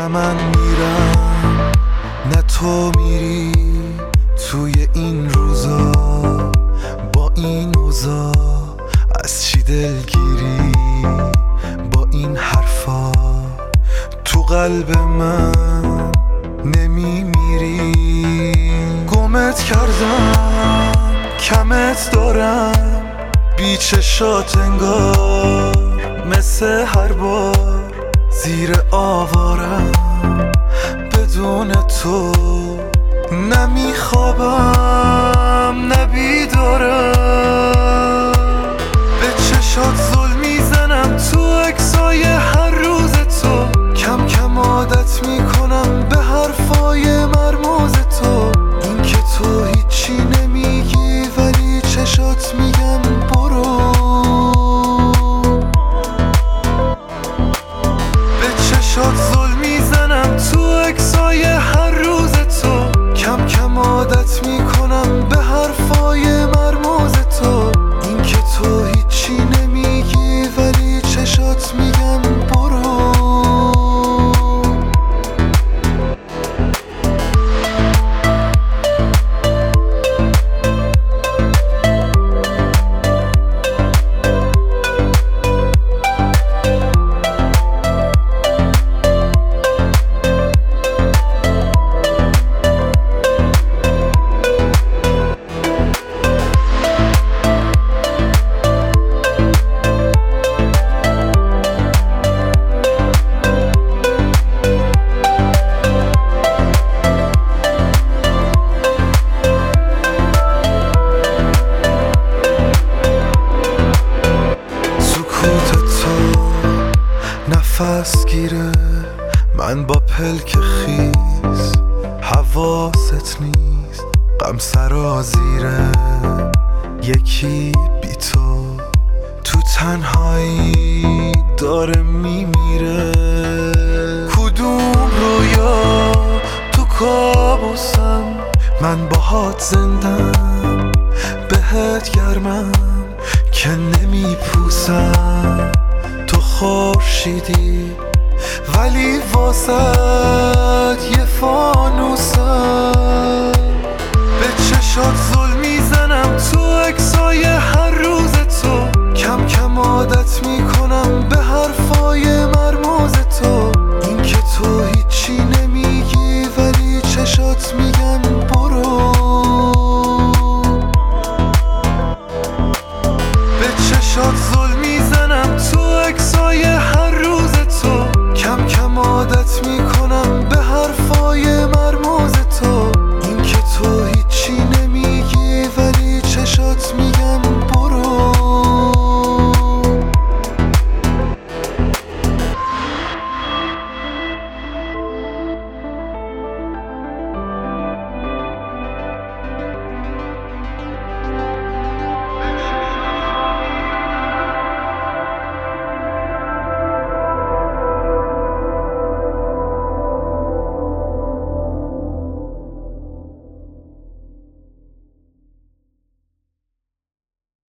نه من میرم نه تو میری توی این روزا، با این اوضاع از چی دلگیری؟ با این حرفا تو قلب من نمیمیری. گمت کردم کمت دارم بی چشات انگار، مثل هر بار زیر آوارم بدون تو. نمیخوابم نبیدارم، به چشات ظلم میزنم تو عکسای هر روز تو. کم کم عادت میکنم به حرفای مرموز تو. این که تو هیچی نمیگی ولی چشات میگن برو. به چشات ظلم میزنم تو عکسای هر روز تو. کم کم عادت میکنم به حرفای مرموز تو. این که تو هیچی نمیگی ولی چشات میگن برو. نفس گیره من با پلک خیز، حواست نیست غم سرازیره. یکی بی تو تنهایی داره میمیره. کدوم رویا تو کابوسم، من باهات زندم بهت گرمم که نمیپوسم. تو خورشیدی ولی واسد یه فانوسم. به چشات ظلم میزنم تو عکسای هر روز تو. کم کم عادت میکنم به حرفای مرموز تو. این که تو هیچی نمیگی ولی چشات میگن برو. به چشات ظلم میزنم تو عکسای هر روز